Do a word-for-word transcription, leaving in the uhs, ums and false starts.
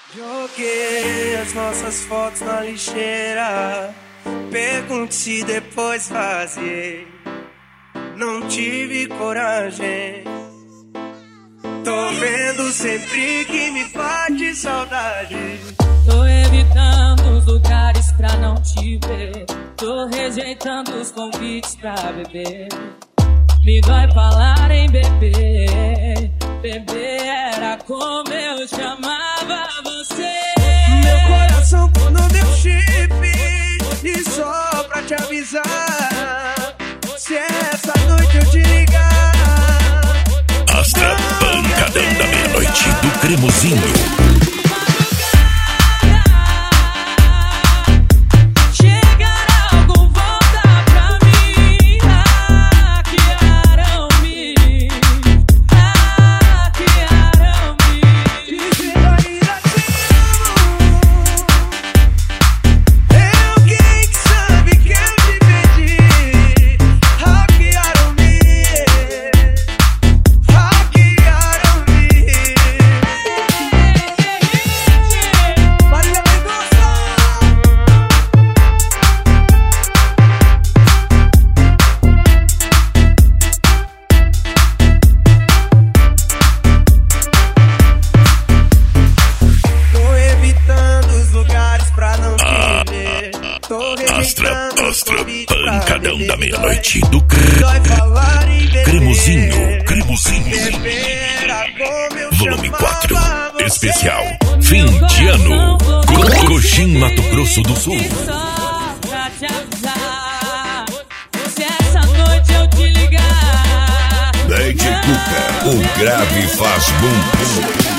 Joguei as nossas fotos na lixeira. Pergunte se depois fazia. Não tive coragem. Tô vendo sempre que me bate saudade. Tô evitando os lugares pra não te ver. Tô rejeitando os convites pra beber. Me dói falar em beber. Beber era como eu chamava você. Meu coração quando deu chip. E só pra te avisar, se essa noite eu te ligar, Astra Pancadão da Meia-Noite do Cremosinho. Astra, Astra, Pancadão da Meia-Noite do Cre... Cremosinho, Cremosinho. Volume quatro, especial, fim de ano, Coxim, Mato Grosso do Sul. Só pra te avisar, se essa noite eu te ligar. Lady Cuca, o grave faz bum bum.